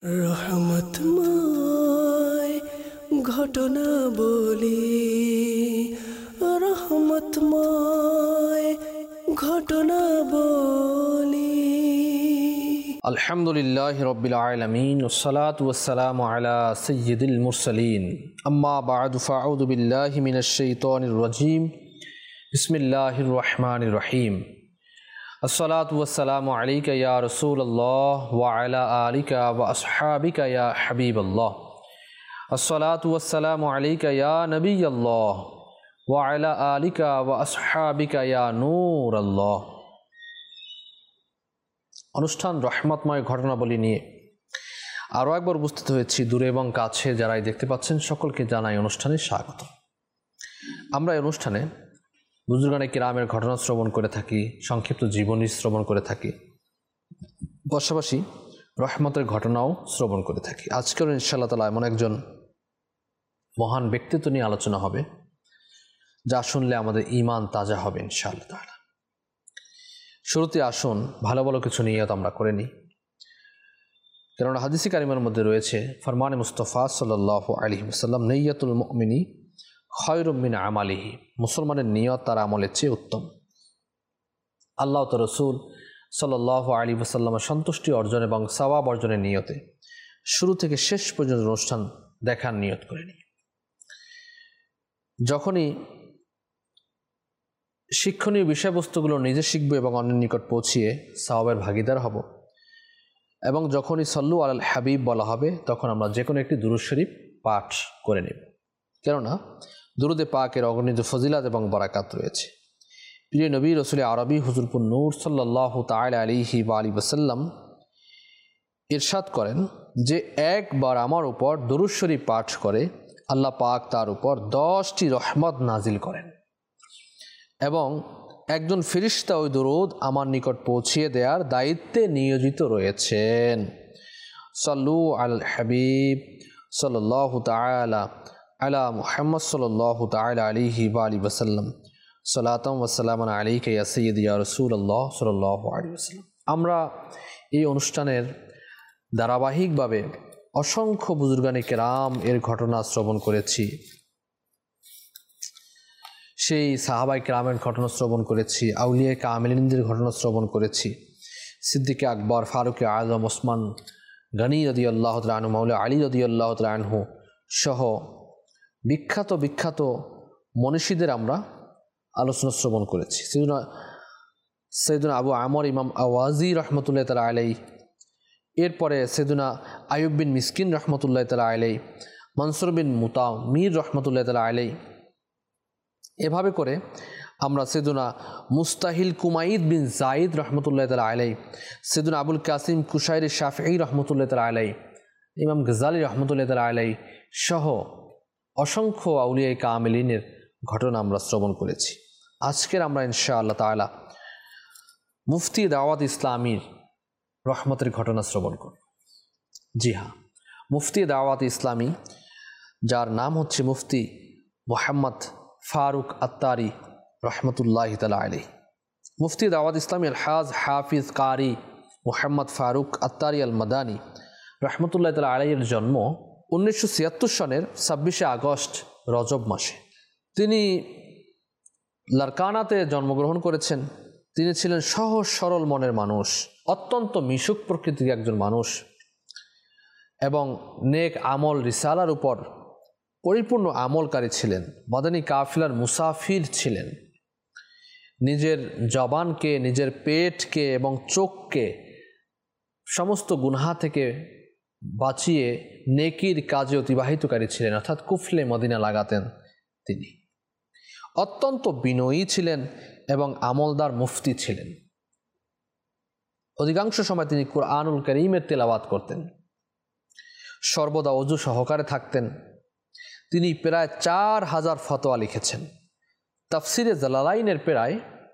রহমতময় ঘটনা বলি, রহমতময় ঘটনা বলি। আলহামদুলিল্লাহি রাব্বিল আলামিন ওয়াসসালাতু ওয়াসসালামু আলা সাইয়্যিদিল মুরসালিন আম্মা বা'দু ফাআউযু বিল্লাহি মিনাশ শাইতানির রাজীম বিসমিল্লাহির রহমানির রহিম আসসালাতু ওয়াসসালামু আলাইকা ইয়া রাসূলুল্লাহ ওয়া আলা আলিকা ওয়া আসহাবিকা ইয়া হাবিবাল্লাহ আসসালাতু ওয়াসসালামু আলাইকা ইয়া নবিয়াল্লাহ ওয়া আলা আলিকা ওয়া আসহাবিকা ইয়া নূরাল্লাহ। অনুষ্ঠান রহমতময় ঘটনাবলী নিয়ে আরও একবার উপস্থিত হয়েছি। দূরে এবং কাছে যারাই দেখতে পাচ্ছেন সকলকে জানাই অনুষ্ঠানে স্বাগত। আমরা এই অনুষ্ঠানে বুজুর্গানে কিরামের ঘটনা শ্রবণ করে থাকি, সংক্ষিপ্ত জীবনী শ্রবণ করে থাকি, পাশাপাশি রহমতের ঘটনাও শ্রবণ করে থাকি। আজকেও ইনশাআল্লাহ তাআলা এমন একজন মহান ব্যক্তিত্ব নিয়ে আলোচনা হবে যা শুনলে আমাদের ঈমান তাজা হবে ইনশাআল্লাহ তাআলা। শুরুতে আসুন ভালো ভালো কিছু নিয়ত আমরা করে নিই, কেননা হাদিসে কারিমার মধ্যে রয়েছে ফরমানে মুস্তাফা সাল্লাল্লাহু আলাইহি ওয়াসাল্লাম, নিয়্যাতুল মুমিনি খায়রুম মিন আমালিহি, মুসলমানের নিয়ত তার আমলের চেয়ে উত্তম। আল্লাহ ও তার রাসূল সাল্লাল্লাহু আলাইহি ওয়াসাল্লামের সন্তুষ্টি অর্জন এবং সওয়াব অর্জনের নিয়তে শুরু থেকে শেষ পর্যন্ত অনুষ্ঠান দেখার নিয়ত করে নিই। যখনই শিক্ষণীয় বিষয়বস্তুগুলো নিজে শিখব এবং অন্যের নিকট পৌঁছিয়ে সওয়াবের ভাগিদার হব, এবং যখনই সল্লু আলাল হাবিব বলা হবে তখন আমরা যে কোনো একটি দুরূদ শরীফ পাঠ করে নেব, কেননা দুরুদে পাকের অগণিত ফজিলাত এবং বারাকাত রয়েছে। প্রিয় নবী রসুল আরবি হুজুরপুর নূর সাল্লাল্লাহু তাআলা আলাইহি ওয়া আলিহি ওয়াসাল্লাম ইরশাদ করেন যে একবার আমার উপর দুরূদ শরীফ পাঠ করে আল্লাহ পাক তার উপর 10টি রহমত নাজিল করেন, এবং একজন ফেরেশতা ওই দুরূদ আমার নিকট পৌঁছিয়ে দেওয়ার দায়িত্বে নিয়োজিত রয়েছেন। সাল্লু আল হাবিব সাল্লাল্লাহু তাআলা আলা মুহাম্মদ সাল্লাল্লাহু তাআলা আলাইহি ওয়া আলিহি ওয়াসাল্লাম, সালাতাম ওয়া সালামান আলাইকা ইয়া সাইয়্যিদি ইয়া রাসূলুল্লাহ সাল্লাল্লাহু আলাইহি ওয়াসাল্লাম। আমরা এই অনুষ্ঠানের ধারাবাহিকভাবে অসংখ্য বুজুর্গানে কেরাম এর ঘটনা শ্রবণ করেছি, সেই সাহাবায়ে কেরামের ঘটনা শ্রবণ করেছি, আউলিয়া কামিলিনদের ঘটনা শ্রবণ করেছি, সিদ্দিক আকবর, ফারুক আজম, ওসমান গনি রাদিয়াল্লাহু তাআলা আনহু, মাওলা আলী রাদিয়াল্লাহু তাআলা আনহু সহ বিখ্যাত বিখ্যাত মনীষীদের আমরা আলোচনা শ্রবণ করেছি। সৈয়দনা আবু আমর ইমাম আওয়াজি রহমতুল্লাহ তাআলা আলাইহি, এরপরে সৈয়দনা আইয়ুব বিন মিসকিন রহমতুল্লাহ তাআলা আলাইহি, মনসুর বিন মুতামির রহমতুল্লাহ তাআলা আলাইহি, এভাবে করে আমরা সৈয়দনা মুস্তাহিল কুমাইদ বিন জাইদ রহমতুল্লাহ তাআলা আলাইহি, সৈয়দনা আবুল কাসিম কুশাইরি শাফিঈ রহমতুল্লাহ তাআলা আলাইহি, ইমাম গজালি রহমতুল্লাহ তাআলা আলাইহি সহ অসংখ্য আউলিয়া কামিলিনের ঘটনা আমরা শ্রবণ করেছি। আজকের আমরা ইনশাআল্লাহ তাআলা মুফতি দাওয়াত ইসলামীর রহমতের ঘটনা শ্রবণ করব। জি হ্যাঁ, মুফতি দাওয়াত ইসলামী, যার নাম হচ্ছে মুফতি মুহাম্মদ ফারুক আত্তারি রহমতুল্লাহ তাআলা আলাইহি। মুফতি দাওয়াত ইসলামী আলহাজ হাফিজ কারি মুহাম্মদ ফারুক আত্তারি আল মাদানী রহমতুল্লাহ তাআলা আলাইহির জন্ম 1976 সনের 26শে আগস্ট রজব মাসে। তিনি লারকানাতে জন্মগ্রহণ করেছেন। তিনি ছিলেন সহজ সরল মনের মানুষ, অত্যন্ত মিশুক প্রকৃতির একজন মানুষ, এবং নেক আমল রিসালার উপর পরিপূর্ণ আমলকারী ছিলেন। মাদানী কাফিলার মুসাফির ছিলেন। নিজের জবানকে, নিজের পেটকে এবং চোখকে সমস্ত গুনাহ থেকে বাঁচিয়ে নেকির কাজে অতিবাহিতকারী ছিলেন, অর্থাৎ কুফলে মদিনা লাগাতেন। তিনি অত্যন্ত বিনয়ী ছিলেন এবং আমলদার মুফতি ছিলেন। অধিকাংশ সময় তিনি কুরআনুল কারীমের তেলাওয়াত করতেন, সর্বদা ওযু সহকারে থাকতেন। তিনি প্রায় 4000 ফতোয়া লিখেছেন। তাফসিরে জালালাইনের প্রায়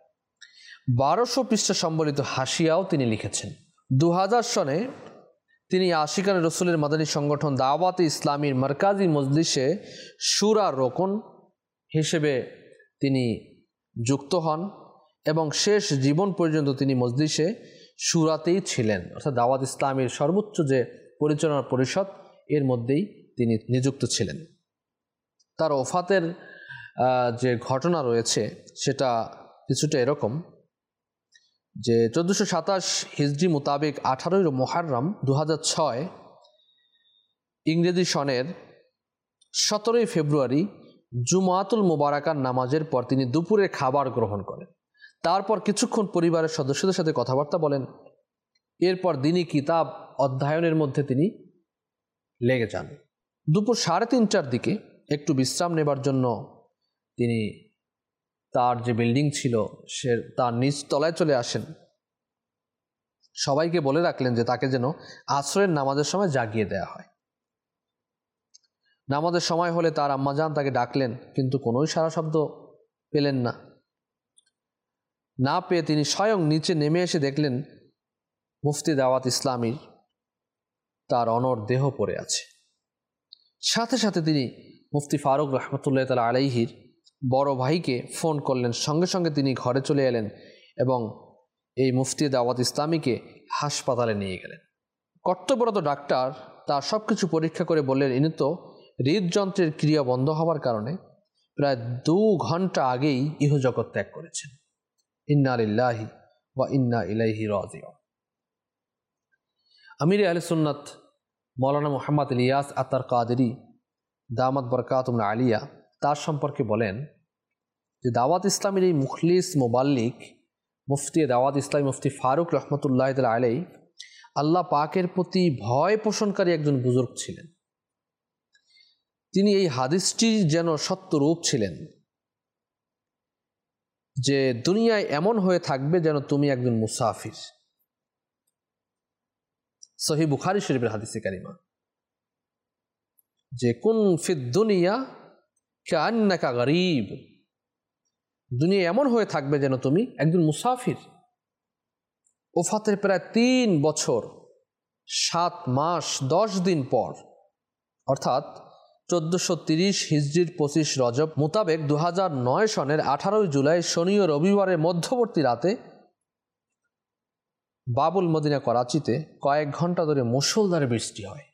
1200 পৃষ্ঠা সম্বলিত হাশিয়াও তিনি লিখেছেন। 2000 সনে তিনি আশিকানে রসুলের মাদানী সংগঠন দাওয়াতে ইসলামীর মারকাজি মজলিসে শুরা রোকন হিসেবে তিনি যুক্ত হন এবং শেষ জীবন পর্যন্ত তিনি মজলিসে শুরাতেই ছিলেন, অর্থাৎ দাওয়াত ইসলামীর সর্বোচ্চ যে পরিচালনা পরিষদ এর মধ্যেই তিনি নিযুক্ত ছিলেন। তার ওফাতের যে ঘটনা রয়েছে সেটা কিছুটা এরকম যে 1427 হিজরি মোতাবেক 18 মুহররম 2006 ইংরেজি সনের 17 ফেব্রুয়ারি জুমাতুল মুবারাকার নামাজের পর তিনি দুপুরের খাবার গ্রহণ করেন। তারপর কিছুক্ষণ পরিবারের সদস্যদের সাথে কথাবার্তা বলেন। এরপর দিনী কিতাব অধ্যয়নের মধ্যে তিনি লেগে যান। দুপুর 3:30টার দিকে একটু বিশ্রাম নেবার জন্য তিনি তার যে বিল্ডিং ছিল তার নিচ তলায় চলে আসেন। সবাইকে বলে রাখলেন যে তাকে যেন আসরের নামাজের সময় জাগিয়ে দেয়া হয়। নামাজের সময় হলে তার আম্মাজান তাকে ডাকলেন, কিন্তু কোনোই সাড়া শব্দ পেলেন না পেয়ে তিনি স্বয়ং নিচে নেমে এসে দেখলেন মুফতি দাওয়াত ইসলামীর তার অনড় দেহ পড়ে আছে। সাথে সাথে তিনি মুফতি ফারুক রহমতুল্লাহ তাআলা আলাইহির বড় ভাইকে ফোন করলেন। সঙ্গে সঙ্গে তিনি ঘরে চলে এলেন এবং এই মুফতি দাওয়াত ইসলামীকে হাসপাতালে নিয়ে গেলেন। কর্তব্যরত ডাক্তার তার সব কিছু পরীক্ষা করে বললেন, ইনি তো হৃদযন্ত্রের ক্রিয়া বন্ধ হওয়ার কারণে প্রায় 2 ঘন্টা আগেই ইহজগৎ ত্যাগ করেছেন। ইন্না লিল্লাহি ওয়া ইন্না ইলাইহি রাজিউন। আমির আহলে সুন্নাত মৌলানা মুহাম্মদ ইলিয়াস আতার কাদেরী দামাত বরকাতুম আলিয়া তার সম্পর্কে বলেন যে দাওয়াত ইসলামের এই মুখলিস মুবাল্লিগ মুফতি দাওয়াত ইসলামী মুফতি ফারুক রহমতুল্লাহ তাআলা আলাইহি আল্লাহ পাকের প্রতি ভয় পোষণকারী একজন বুজুর্গ ছিলেন। তিনি এই হাদিসটির যেন সত্য রূপ ছিলেন যে দুনিয়ায় এমন হয়ে থাকবে যেন তুমি একজন মুসাফির। সহিহ বুখারী শরীফের হাদিসে কারিমা যে কুন ফিদ দুনিয়া কান্নাকা গরীব, দুনিয়া এমন হয়ে থাকবে যেন তুমি একজন মুসাফির। ওফাতের প্রায় 3 বছর 7 মাস 10 দিন পর অর্থাৎ 1430 হিজরির 25 রজব মোতাবেক 2009 সনের 18 জুলাই শনি ও রবিবারের মধ্যবর্তী রাতে বাবুল মদিনা করাচিতে কয়েক ঘন্টা ধরে মুষলধারে বৃষ্টি হয়।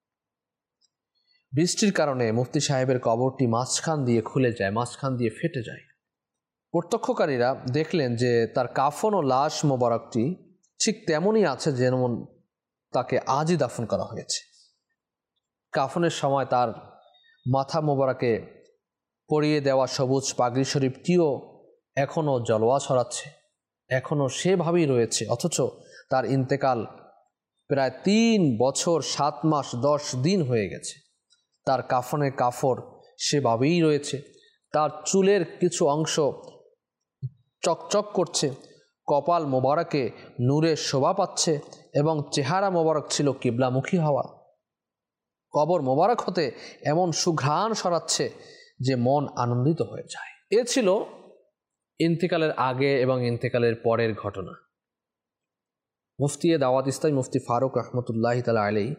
বৃষ্টির কারণে মুফতি সাহেবের কবরটি মাঝখান দিয়ে খুলে যায়, মাঝখান দিয়ে ফেটে যায়। প্রত্যক্ষকারীরা দেখলেন যে তার কাফন ও লাশ মোবারকটি ঠিক তেমনই আছে যেমন তাকে আজই দাফন করা হয়েছে। কাফনের সময় তার মাথা মোবারকে পরিয়ে দেওয়া সবুজ পাগড়ি শরীফটিও এখনও জলওয়া ছড়াচ্ছে, এখনও সেভাবেই রয়েছে। অথচ তার ইন্তেকাল প্রায় 3 বছর 7 মাস 10 দিন হয়ে গেছে। তার কাফনের কাফর সেভাবেই রয়েছে, তার চুলের কিছু অংশ চকচক করছে, কপাল মোবারকে নূরের শোভা পাচ্ছে এবং চেহারা মোবারক ছিল কিবলামুখী হওয়া। কবর মোবারক হতে এমন সুঘ্রাণ সরাচ্ছে যে মন আনন্দিত হয়ে যায়। এ ছিল ইন্তেকালের আগে এবং ইন্তেকালের পরের ঘটনা। মুফতি দাওয়াত ইসলামী মুফতি ফারুক রহমতুল্লাহ তাআলা আলাইহি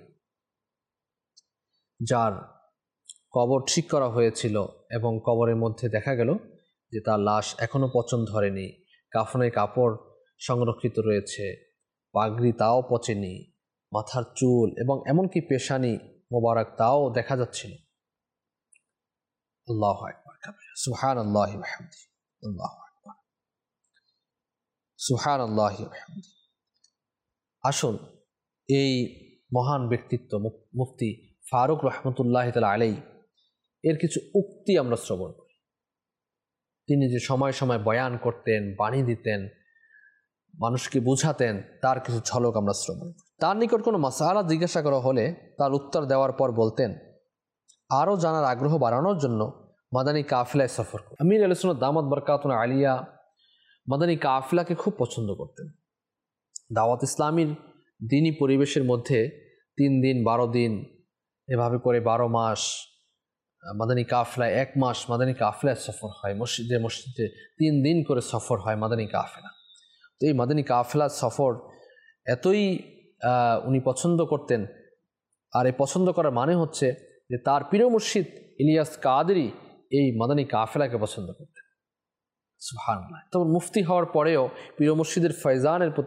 যার কবর ঠিক করা হয়েছিল এবং কবরের মধ্যে দেখা গেল যে তার লাশ এখনও পচন ধরেনি, কাফনের কাপড় সংরক্ষিত রয়েছে, পাগড়ি তাও পচেনি, মাথার চুল এবং এমনকি পেশানি মোবারক তাও দেখা যাচ্ছিল। আল্লাহু আকবার কাবীরা, সুবহানাল্লাহি ওয়া বিহামদিহি, আল্লাহু আকবার, সুবহানাল্লাহি ওয়া বিহামদিহি। আসুন এই মহান ব্যক্তিত্ব মুফতি ফারুক রহমতুল্লাহ তাআলা আলাইহি এর কিছু উক্তি আমরা শ্রবণ করি। তিনি যে সময় সময় বয়ান করতেন, বাণী দিতেন, মানুষকে বুঝাতেন, তার কিছু ঝলক আমরা শ্রবণ করি। তার নিকট কোনো মাসআলা জিজ্ঞাসা করা হলে তার উত্তর দেওয়ার পর বলতেন, আরও জানার আগ্রহ বাড়ানোর জন্য মাদানী কাফিলায় সফর করুন। আমির আহলে সুন্নাত দামাত বরকাতুন আলিয়া মাদানী কাফিলাকে খুব পছন্দ করতেন। দাওয়াত ইসলামীর দিনী পরিবেশের মধ্যে 3 দিন 12 দিন এভাবে করে 12 মাস মাদানী কাফিলায়, 1 মাস মাদানী কাফিলায় সফর হয়। মসজিদে 3 দিন করে সফর হয় মাদানী কাফিলা। তো এই মাদানী কাফিলা সফর এতই উনি পছন্দ করতেন, আর এই পছন্দ করার মানে হচ্ছে যে তার প্রিয় মুর্শিদ ইলিয়াস কাদেরী এই মাদানী কাফিলাকে পছন্দ করতেন। সুবহানাল্লাহ। তবে মুফতি হওয়ার পরেও প্রিয় মুর্শিদের ফয়জানের প্রতি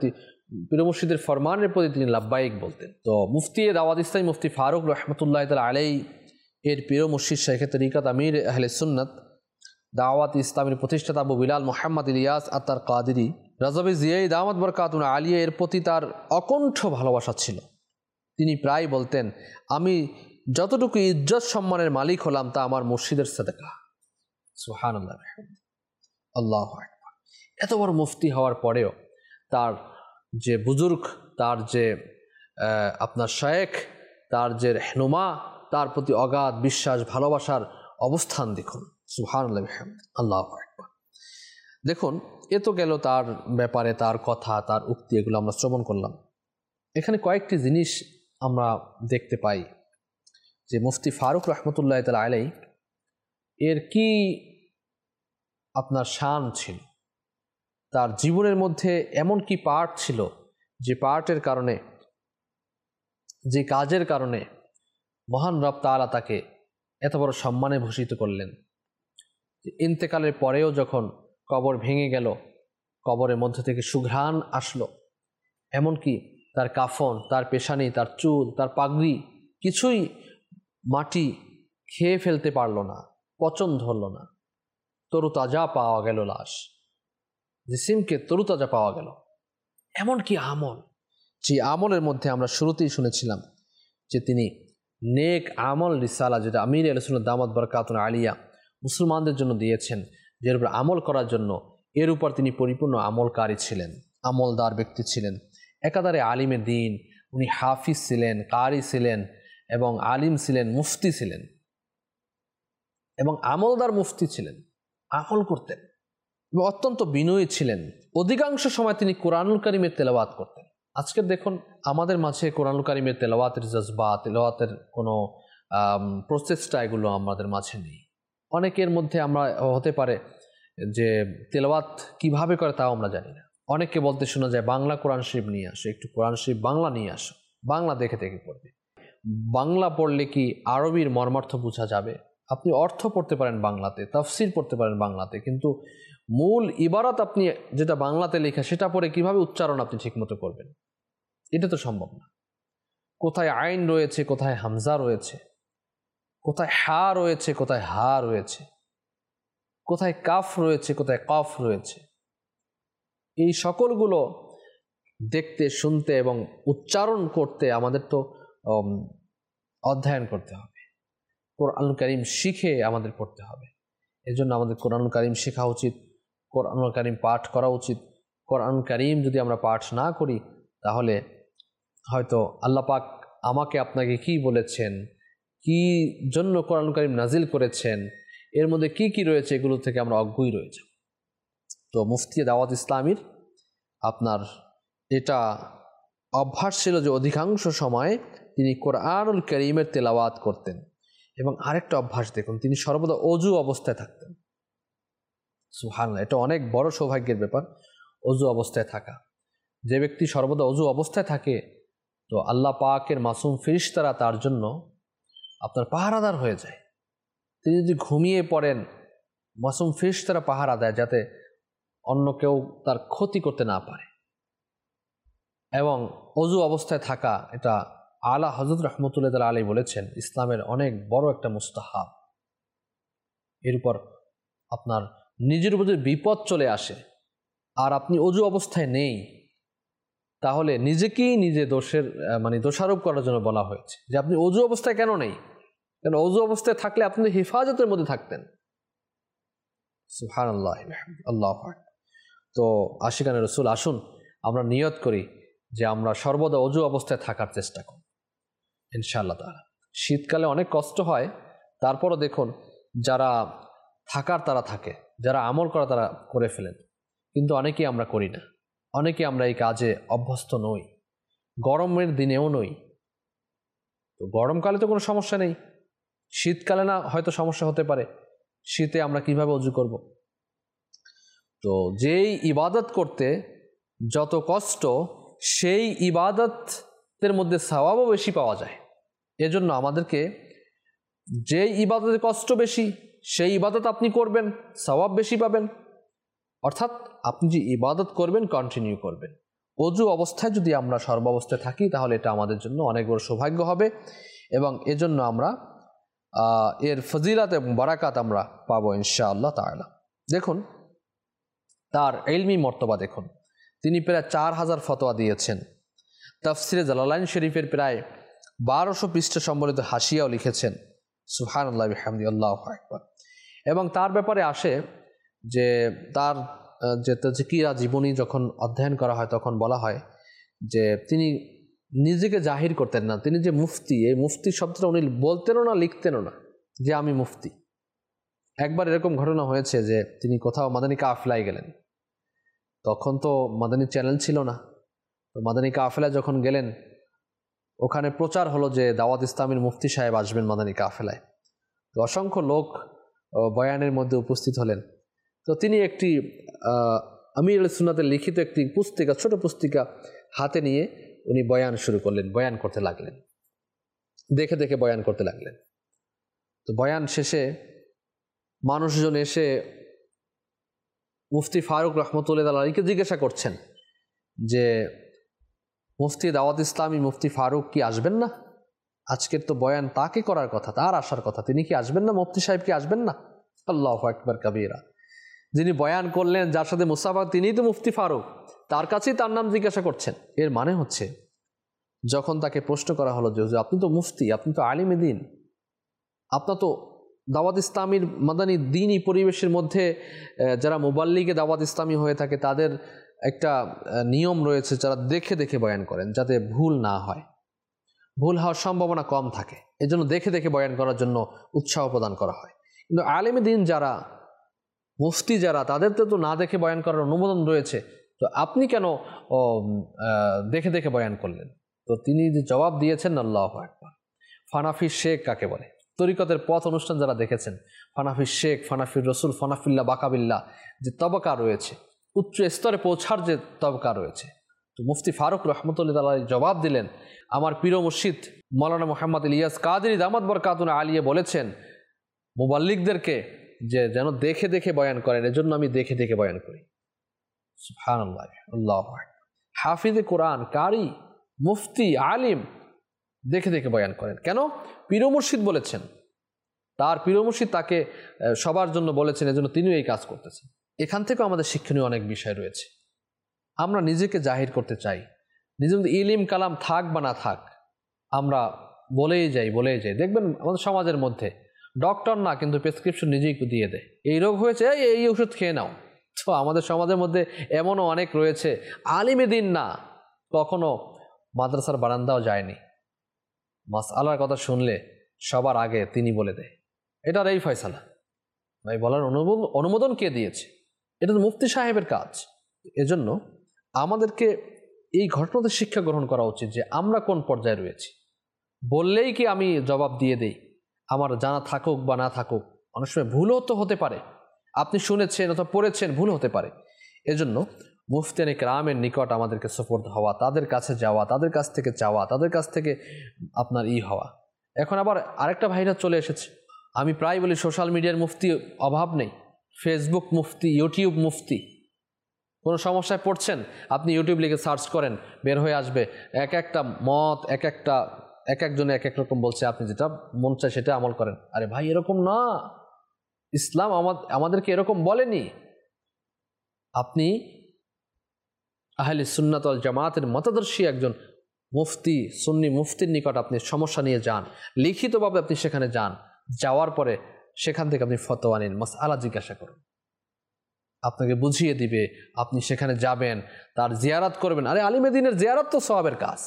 পীর মুর্শিদের ফরমানের প্রতি তিনি লাব্বাইক বলতেন। তো মুফতি দাওয়াত ইসলামী মুফতি ফারুক রহমতুল্লাহ তাআলা আলাইহি এর পীর মুর্শিদ শাইখে তরিকাত আমির আহলে সুন্নাত দাওয়াত ইসলামের প্রতিষ্ঠাতা আবু বিলাল মুহাম্মদ ইলিয়াস আত্তার কাদেরী রাজাবি জিয়াই দামাত বরকাতুন আলিয়া এর প্রতি তার অকণ্ঠ ভালোবাসা ছিল। তিনি প্রায় বলতেন, আমি যতটুকু ইজ্জত সম্মানের মালিক হলাম তা আমার মুর্শিদের সাদাকা। সুবহানাল্লাহ, আল্লাহু আকবার। এত বড় মুফতি হওয়ার পরেও তার যে বুজুর্গ, তার যে আপনার শায়েখ, তার যে রহনুমা, তার প্রতি অগাধ বিশ্বাস ভালোবাসার অবস্থান দেখুন। সুবহানাল্লাহ, আল্লাহু আকবার। দেখুন, এ তো গেল তার ব্যাপারে, তার কথা, তার উক্তি, এগুলো আমরা শ্রবণ করলাম। এখানে কয়েকটি জিনিস আমরা দেখতে পাই যে মুফতি ফারুক রহমতুল্লাহ তাআলা আলাইহি এর কি আপনার শান ছিল, তার জীবনের মধ্যে এমন কি পার্ট ছিল যে পার্টের কারণে, যে কাজের কারণে মহান রব তাআলা তাকে এত বড় সম্মানে ভূষিত করলেন। ইন্তেকালের পরেও যখন কবর ভেঙে গেল, কবরের মধ্যে থেকে সুঘ্রাণ আসলো, এমনকি তার কাফন, তার পেশানি, তার চুল, তার পাগড়ি কিছুই মাটি খেয়ে ফেলতে পারল না, পচন ধরল না, তরুতাজা পাওয়া গেল লাশ, জিসিমকে তরুতাজা পাওয়া গেল। এমনকি আমল, যে আমলের মধ্যে আমরা শুরুতেই শুনেছিলাম যে তিনি নেক আমল রিসালা, যেটা আমির আহলে সুন্নাত দামাত বরকাতুন আলিয়া মুসলমানদের জন্য দিয়েছেন, যের উপর আমল করার জন্য, এর উপর তিনি পরিপূর্ণ আমলকারী ছিলেন, আমলদার ব্যক্তি ছিলেন, একাধারে আলিমে দ্বীন। উনি হাফিজ ছিলেন, কারি ছিলেন এবং আলিম ছিলেন, মুফতি ছিলেন এবং আমলদার মুফতি ছিলেন, আমল করতেন এবং অত্যন্ত বিনয়ী ছিলেন। অধিকাংশ সময় তিনি কোরআনুল কারীমের তেলাওয়াত করতেন। আজকে দেখুন, আমাদের মাঝে কোরআনুল কারীমের তেলাওয়াতের জজবা, তেলাওয়াতের কোনো প্রসেসটা, এগুলো আমাদের মাঝে নেই। অনেকের মধ্যে আমরা হতে পারে যে তেলাওয়াত কিভাবে করে তাও আমরা জানি না। অনেককে বলতে শোনা যায়, বাংলা কোরআন শরীফ নিয়ে আসো, একটু কোরআন শরীফ বাংলা নিয়ে আসো, বাংলা দেখে দেখে পড়বে। বাংলা পড়লে কি আরবির মর্মার্থ বোঝা যাবে? আপনি অর্থ পড়তে পারেন বাংলাতে, তাফসির পড়তে পারেন বাংলাতে, কিন্তু মূল ইবারত আপনি যেটা বাংলাতে লেখা সেটা পড়ে কিভাবে উচ্চারণ আপনি ঠিকমতো করবেন? এটা তো সম্ভব না। কোথায় আইন রয়েছে, কোথায় হামজা রয়েছে, কোথায় হা রয়েছে, কোথায় হা রয়েছে, কোথায় কাফ রয়েছে, কোথায় কফ রয়েছে, এই সকলগুলো দেখতে, শুনতে এবং উচ্চারণ করতে আমাদের তো অধ্যয়ন করতে হবে। কোরআনুল কারীম শিখে আমাদের পড়তে হবে। এজন্য আমাদের কোরআনুল কারীম শেখা উচিত, কোরআনুল কারীম পাঠ করা উচিত। কোরআনুল কারীম যদি আমরা পাঠ না করি, তাহলে হয়তো আল্লাহ পাক আমাকে আপনাকে কি বলেছেন, কি জন্য কোরআনুল কারীম নাজিল করেছেন, এর মধ্যে কি কি রয়েছে, এগুলো থেকে আমরা অজ্ঞই রয়েছে। তো মুফতি দাওয়াত ইসলামীর আপনার এটা অভ্যাস ছিল যে অধিকাংশ সময় তিনি কোরআনুল কারীমের তেলাওয়াত করতেন। এবং আরেকটা অভ্যাস দেখুন, তিনি সর্বদা অজু অবস্থায় থাকতেন। সুবহানাল্লাহ, এটা অনেক বড় সৌভাগ্যের ব্যাপার, অজু অবস্থায় থাকা। যে ব্যক্তি সর্বদা অজু অবস্থায় থাকে, তো আল্লাহ পাকের মাসুম ফেরেশতারা তার জন্য আপনার পাহারাদার হয়ে যায়। তিনি যদি ঘুমিয়ে পড়েন, মাসুম ফেরেশতারা পাহারা দেয় যাতে অন্য কেউ তার ক্ষতি করতে না পারে। এবং অজু অবস্থায় থাকা, এটা আলা হযরত রাহমাতুল্লাহ তাআলা আলাইহি বলেছেন, ইসলামের অনেক বড় একটা মুস্তাহাব। এর উপর আপনার নিজের উপর যদি বিপদ চলে আসে আর আপনি অজু অবস্থায় নেই, তাহলে নিজেকেই নিজে দোষারোপ করার জন্য বলা হয়েছে যে আপনি অজু অবস্থায় কেন নেই, কারণ অজু অবস্থায় থাকলে আপনি হেফাজতের মধ্যে থাকতেন। সুবহানাল্লাহ, আল্লাহু আকবার। তো আশিকানে রাসূল, আসুন আমরা নিয়ত করি যে আমরা সর্বদা অজু অবস্থায় থাকার চেষ্টা করি ইনশাআল্লাহ তাআলা। শীতকালে অনেক কষ্ট হয়, তারপরও দেখুন যারা থাকার তারা থাকে, যারা আমল করা তারা করে ফেলেন, কিন্তু অনেকেই আমরা করি না, অনেকেই আমরা এই কাজে অভ্যস্ত নই, গরমের দিনেও নই। তো গরমকালে তো কোনো সমস্যা নেই, শীতকালে না হয়তো সমস্যা হতে পারে, শীতে আমরা কিভাবে অজু করব? তো যেই ইবাদত করতে যত কষ্ট, সেই ইবাদতের মধ্যে সওয়াবও বেশি পাওয়া যায়। এজন্য আমাদেরকে যে ইবাদতের কষ্ট বেশি, সেই ইবাদত আপনি করবেন, সওয়াব বেশি পাবেন। অর্থাৎ আপনি যে ইবাদত করবেন কন্টিনিউ করবেন, অজু অবস্থায় যদি আমরা সর্বাবস্থায় থাকি তাহলে এটা আমাদের জন্য অনেক বড় সৌভাগ্য হবে এবং এজন্য আমরা এর ফজিলত এবং বারাকাত আমরা পাবো ইনশাআল্লাহ তাআলা। দেখুন তার ইলমি মর্তবা দেখুন, তিনি প্রায় 4000 ফতোয়া দিয়েছেন। তাফসিরে জালালাইন শরীফের প্রায় 1200 পৃষ্ঠা সম্বলিত হাসিয়াও লিখেছেন। সুবহানাল্লাহি ওয়া বিহামদিহি, আল্লাহু আকবার। এবং তার ব্যাপারে আসে যে তার যে তাজকিয়া জীবনী যখন অধ্যয়ন করা হয় তখন বলা হয় যে তিনি নিজেকে জাহির করতেন না, তিনি যে মুফতি, এই মুফতি শব্দটা উনি বলতেনও না, লিখতেনও না যে আমি মুফতি। একবার এরকম ঘটনা হয়েছে যে তিনি কোথাও মাদানী কাফেলায় গেলেন, তখন তো মাদানী চ্যানেল ছিল না, তো মাদানী কাফেলায় যখন গেলেন ওখানে প্রচার হলো যে দাওয়াত ইসলামের মুফতি সাহেব আসবেন মাদানী কাফেলায়। তো অসংখ্য লোক বয়ানের মধ্যে উপস্থিত হলেন। তো তিনি একটি আমির আল সুন্নাতের লিখিত একটি পুস্তিকা, ছোট পুস্তিকা হাতে নিয়ে উনি বয়ান শুরু করলেন, বয়ান করতে লাগলেন, দেখে দেখে বয়ান করতে লাগলেন। তো বয়ান শেষে মানুষজন এসে মুফতি ফারুক রহমতুল্লাহ আলাইহিকে জিজ্ঞাসা করছেন যে মুফতি দাওয়াত ইসলামী মুফতি ফারুক কি আসবেন না? আজকের তো বয়ান তাকে করার কথা, তার আসার কথা, তিনি কি আসবেন না? মুফতি সাহেব কি আসবেন না? আল্লাহু আকবার কাবীরা। যিনি বয়ান করলেন, যার সাথে মুসাফা, তিনিই তো মুফতি ফারুক, তার কাছেই তার নাম জিজ্ঞাসা করছেন। এর মানে হচ্ছে যখন তাকে প্রশ্ন করা হলো যে আপনি তো মুফতি, আপনি তো আলিমে দ্বীন, আপনার তো দাওয়াত ইসলামীর মাদানী দ্বীনি পরিবেশের মধ্যে যারা মুবাল্লিগে দাওয়াত ইসলামী হয়ে থাকে তাদের একটা নিয়ম রয়েছে, যারা দেখে দেখে বয়ান করেন যাতে ভুল না হয়, ভুল হওয়ার সম্ভাবনা কম থাকে, এজন্য দেখে দেখে বয়ান করার জন্য উৎসাহ প্রদান করা হয়। কিন্তু আলেমে দ্বীন যারা, মুফতি যারা, তাদের তো না দেখে বয়ান করার অনুমোদন রয়েছে, তো আপনি কেন দেখে দেখে বয়ান করলেন? তো তিনি যে জবাব দিয়েছেন, আল্লাহু আকবার। ফানাফি শেখ কাকে বলে? তরিকতের পথ অনুষ্ঠান যারা দেখেছেন, ফানাফি শেখ, ফানাফির রসুল, ফানাফিল্লা বাকাবিল্লা যে তবকা রয়েছে, উচ্চ স্তরে পৌঁছার যে তবকা রয়েছে, তো মুফতি ফারুক রহমতুল্লাহ আলাইহি জবাব দিলেন, আমার পীর মুর্শিদ মাওলানা মুহাম্মদ ইলিয়াস কাদেরী দামাত বরকাতুনা আলিয়া বলেছেন মুবাল্লিগদেরকে যে যেন দেখে দেখে বয়ান করেন, এজন্য আমি দেখে দেখে বয়ান করি। সুবহানাল্লাহ, আল্লাহু আকবার। হাফিজে কোরআন, কারি, মুফতি, আলিম দেখে দেখে বয়ান করেন কেন? পীর মুর্শিদ বলেছেন, তার পীর মুর্শিদ তাকে সবার জন্য বলেছেন, এজন্য তিনিও এই কাজ করতেছেন। এখান থেকেও আমাদের শিক্ষণীয় অনেক বিষয় রয়েছে। আমরা নিজেকে জাহির করতে চাই, নিজের মধ্যে ইলিম কালাম থাক বা না থাক, আমরা বলেই যাই। দেখবেন আমাদের সমাজের মধ্যে ডক্টর না, কিন্তু প্রেসক্রিপশন নিজেই দিয়ে দেয়, এই রোগ হয়েছে, এই ওষুধ খেয়ে নাও। তো আমাদের সমাজের মধ্যে এমনও অনেক রয়েছে আলিমে দ্বীন না, কখনো মাদ্রাসার বারান্দাও যায়নি, মাসআলার কথা শুনলে সবার আগে তিনি বলে দেয় এটার এই ফয়সালা। ভাই বলার অনুমোদন কে দিয়েছে? এটা তো মুফতি সাহেবের কাজ। এজন্য আমাদেরকে এই ঘটনাতে শিক্ষা গ্রহণ করা উচিত যে আমরা কোন পর্যায়ে রয়েছি। বললেই কি আমি জবাব দিয়ে দেই? আমার জানা থাকুক বা না থাকুক, অনেক সময় ভুলও তো হতে পারে, আপনি শুনেছেন অথবা পড়েছেন, ভুল হতে পারে। এজন্য মুফতিয়ানে কেরামের নিকট আমাদেরকে সুপর্দ হওয়া, তাদের কাছে যাওয়া, তাদের কাছ থেকে চাওয়া, তাদের কাছ থেকে আপনার হওয়া। এখন আবার আরেকটা ভাইরাস চলে এসেছে, আমি প্রায় বলি সোশ্যাল মিডিয়ার মুফতি অভাব নেই, ফেসবুক মুফতি, ইউটিউব মুফতি। কোনো সমস্যায় পড়ছেন, আপনি ইউটিউব লিখে সার্চ করেন, বের হয়ে আসবে এক একটা মত, এক একজনে এক এক রকম বলছে, আপনি যেটা মন চায় সেটা আমল করেন। আরে ভাই এরকম না, ইসলাম আমাদেরকে এরকম বলেনি। আপনি আহলে সুন্নাত ওয়াল জামাতের মতাদর্শী একজন মুফতি, সুন্নি মুফতির নিকট আপনি সমস্যা নিয়ে যান, লিখিতভাবে আপনি সেখানে যান, যাওয়ার পরে সেখান থেকে আপনি ফতোয়া নিন, মাসআলা জিজ্ঞাসা করুন, আপনাকে বুঝিয়ে দিবে। আপনি সেখানে যাবেন, তার জিয়ারত করবেন। আরে আলিমে দ্বীনের জিয়ারত তো সওয়াবের কাজ,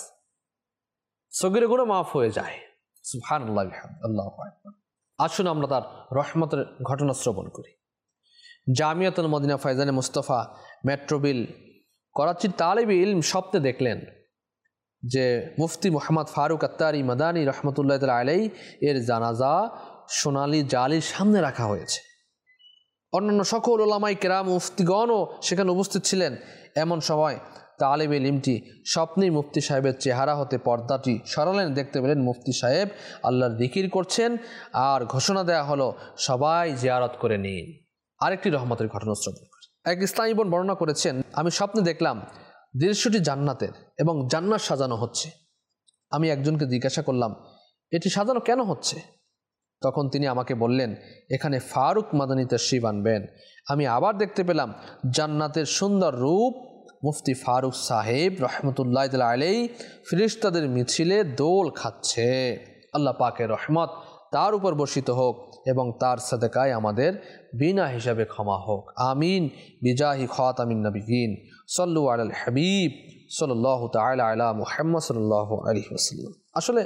সগীরে গুনাহ মাফ হয়ে যায়। সুবহানাল্লাহ, আল্লাহু আকবার। আসুন আমরা তার রহমতের ঘটনা শ্রবণ করি। জামিয়াতুল মদিনা ফাইজানে মুস্তাফা মেট্রোবিল করাচির তালিবে ইলম স্বপ্নে দেখলেন যে মুফতি মুহাম্মদ ফারুক আত্তারি মাদানী রহমতুল্লাহ আলাইহি এর জানাজা সোনালী জালির সামনে রাখা হয়েছে। অন্যান্য সকল ওলামাই কেরাম মুফতিগণও সেখানে উপস্থিত ছিলেন। এমন সময় তালিবে ইলমটি স্বপ্নেই মুফতি সাহেবের চেহারা হতে পর্দাটি সরালেন, দেখতে পেলেন মুফতি সাহেব আল্লাহর জিকির করছেন, আর ঘোষণা দেয়া হলো সবাই জিয়ারত করে নিন। আরেকটি রহমতের ঘটনা শ্রবণ করি। এক ইসলামী বোন বর্ণনা করেছেন, আমি স্বপ্নে দেখলাম দৃশ্যটি জান্নাতের এবং জান্নাত সাজানো হচ্ছে। আমি একজনকে জিজ্ঞাসা করলাম, এটি সাজানো কেন হচ্ছে? তখন তিনি আমাকে বললেন, এখানে ফারুক মাদানী তাশরীফ আনবেন। আমি আবার দেখতে পেলাম জান্নাতের সুন্দর রূপ মুফতি ফারুক সাহেব রহমতুল্লাহ আলাইহি ফেরেশতাদের মিছিলে দোল খাচ্ছে। আল্লাহ পাকের রহমত তার উপর বর্ষিত হোক এবং তার সাদকায় আমাদের বিনা হিসাবে ক্ষমা হোক। আমিন বিজাহি খাতামিন নবিয়িন সাল্লু আলাল হাবিব সাল্লাল্লাহু তাআলা আলা মুহাম্মদ সাল্লাল্লাহু আলাইহি ওয়াসাল্লাম। আসলে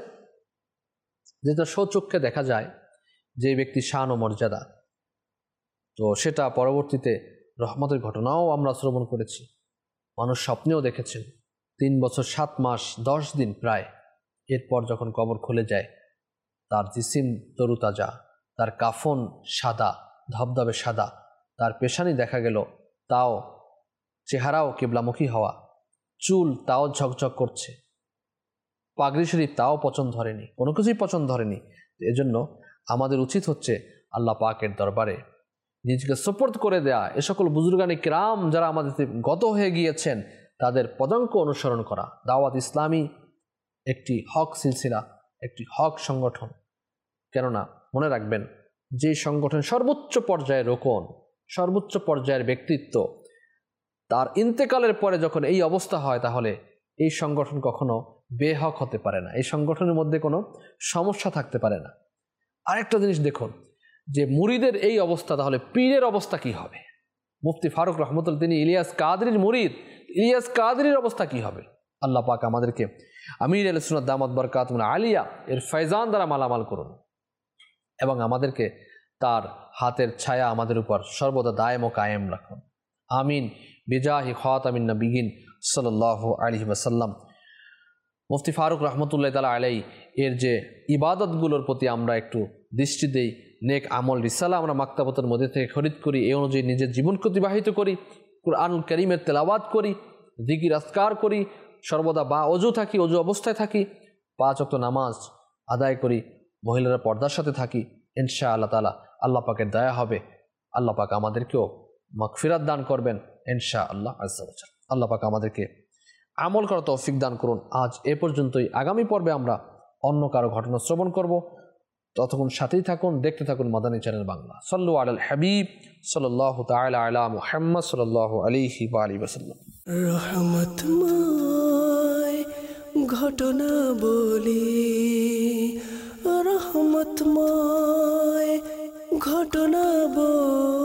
যেটা স্বচক্ষে দেখা যায় যে ব্যক্তি শান ও মর্যাদা, তো সেটা পরবর্তীতে রহমতের ঘটনাও আমরা শ্রবণ করেছি, মানুষ স্বপ্নেও দেখেছেন। 3 বছর 7 মাস 10 দিন প্রায়, এরপর যখন কবর খুলে যায়, তার জিসিম তরুতাজা, তার কাফন সাদা ধবধবে সাদা, তার পেশানি দেখা গেল তাও, চেহারাও কিবলামুখী হওয়া, চুল তাও ঝকঝক করছে, পাগড়ি শরীফ তাও পছন্দ ধরেনি, কোনো কিছুই পছন্দ ধরেনি। এজন্য আমাদের উচিত হচ্ছে আল্লাহ পাকের দরবারে নিজেকে সুপর্দ করে দেয়া, এ সকল বুজুর্গানি কিরাম যারা আমাদের গত হয়ে গিয়েছেন তাদের পদাঙ্ক অনুসরণ করা। দাওয়াত ইসলামী একটি হক সিলসিলা, একটি হক সংগঠন। কেননা মনে রাখবেন, যে সংগঠন সর্বোচ্চ পর্যায়ের রোকন, সর্বোচ্চ পর্যায়ের ব্যক্তিত্ব, তার ইন্তেকালের পরে যখন এই অবস্থা হয়, তাহলে এই সংগঠন কখনো বেহক হতে পারে না, এই সংগঠনের মধ্যে কোনো সমস্যা থাকতে পারে না। আরেকটা জিনিস দেখুন, যে মুরিদের এই অবস্থা, তাহলে পীরের অবস্থা কি হবে? মুফতি ফারুক রহমতুল্লাহ তিনি ইলিয়াস কাদরির মুরিদ, ইলিয়াস কাদরির অবস্থা কি হবে? আল্লাহ পাক আমাদেরকে আমির আহলে সুন্নাত দামাত বরকাতুহুল আলিয়া এর ফয়জান দ্বারা মালামাল করুন এবং আমাদেরকে তার হাতের ছায়া আমাদের উপর সর্বদা দায়েম ও কায়েম রাখুন। আমিন বিজাহি খাতামিন নবিয়িন সাল্লাল্লাহু আলাইহি ওয়াসাল্লাম। মুফতি ফারুক রহমতুল্লাহ তাআলা আলাইহি এর যে ইবাদতগুলোর প্রতি আমরা একটু দৃষ্টি দেই, নেক আমল রিসালা আমরা মাকতাবতের মধ্যে থেকে খরিদ করি, এই অনুযায়ী নিজের জীবনকে অতিবাহিত করি, কুরআনুল কারীমের তেলাওয়াত করি, জিকির আজকার করি, সর্বদা বা অজু থাকি, অজু অবস্থায় থাকি, 5 ওয়াক্ত নামাজ আদায় করি, মহিলারা পর্দার সাথে থাকি, ইনশাআল্লাহ তাআলা আল্লাহ পাকের দয়া হবে, আল্লাহ পাক আমাদেরকেও মাগফিরাত দান করবেন ইনশাআল্লাহ আযজা ওয়া জাল্লা। আল্লাহ পাক আমাদেরকে আমল করার তৌফিক দান করুন। আজ এ পর্যন্তই। আগামী পর্বে আমরা অন্য কারো ঘটনা শ্রবণ করব। ততক্ষণ সাথেই থাকুন, দেখতে থাকুন মাদানী চ্যানেল বাংলা। সাল্লু আলাল হাবিব সাল্লাল্লাহু তাআলা আলা মুহাম্মদ সাল্লাল্লাহু আলাইহি ওয়া আলিহি ওয়াসাল্লাম। রহমতময় ঘটনা বলি, রহমতময় ঘটনা বলি।